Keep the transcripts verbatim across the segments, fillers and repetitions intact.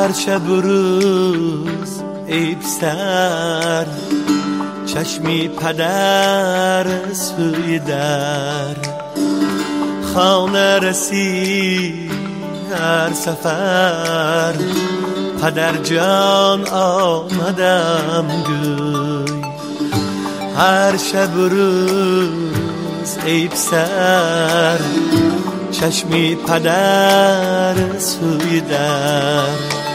هر شب و روز ای پسر چشمی پدر سوی در خانه رسی هر سفر پدر جان آمدم گوی هر شب و روز ای پسر چشمی پدر سوی در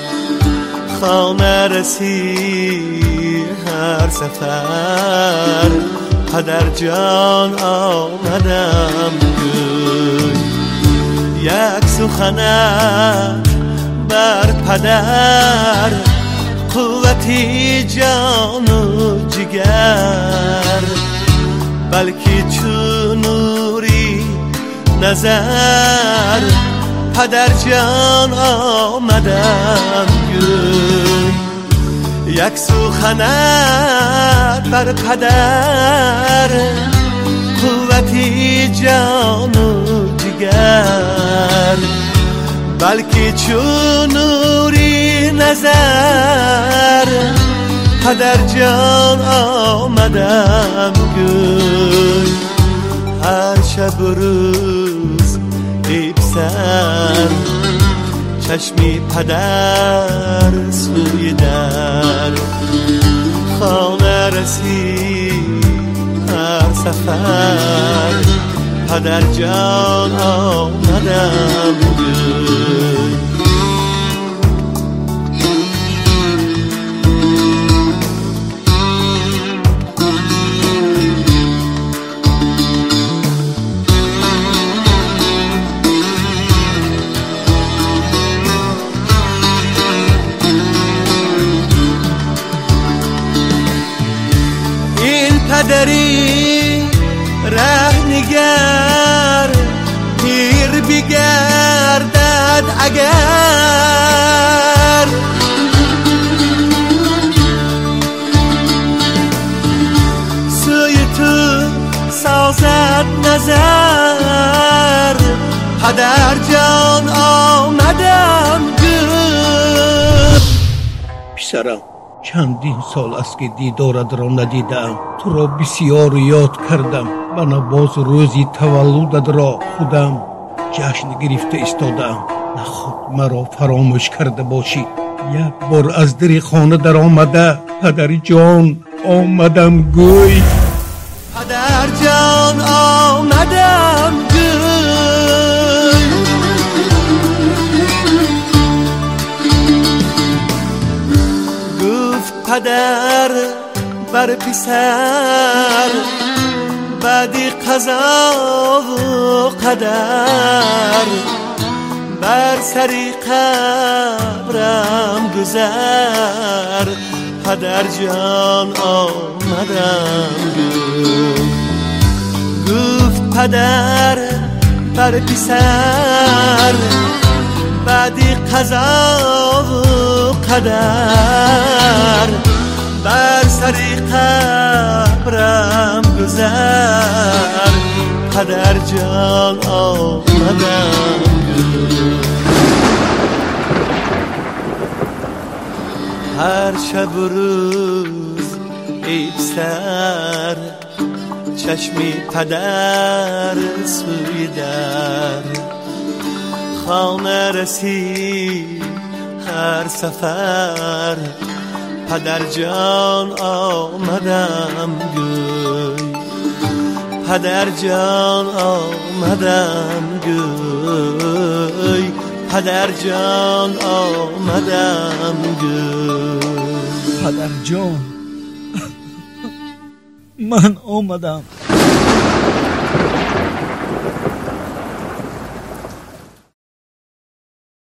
خانه رسی هر سفر پدر جان آمدم گوی یک سخنه بر پدر قوتی جان و جگر بلکه چون نوری نظر پدر جان آمدم گوی یک سخنت بر پدر قوتی جان و جگر بلکه چون نوری نظر پدر جان آمدم گوی هر شب و روز ای پسر چشمی پدر سوی در خانه رسی هر سفر پدر جان آمدم گوی پدری رهنگر پیر بگردد اگر سوی تو سازد نظر پدر جان آمدم گفت پسرم چندین سال است که دیدارت را ندیدم تو را بسیار یاد کردم من باز روزی تولدت را خودم جشن گرفته استادم نخود مرا فراموش کرده باشی یک بار از در خانه در آمده پدر جان آمدم گوی پدر جان آمدم گوی گفت پدر بر پسر بعدی قضا و قدر بر سری قبرم گذر پدر جان آمدم گفت پدر بر پسر بعدی قضا و قدر بر سری قبرم گذر پدر جان آمدم هر شب و روز ای پسر چشمی پدر سوی در خانه رسی هر سفر پدر جان آمدم گوی پدر جان آمدم گوی پدر جان آمدم گوی پدر جان من آمدم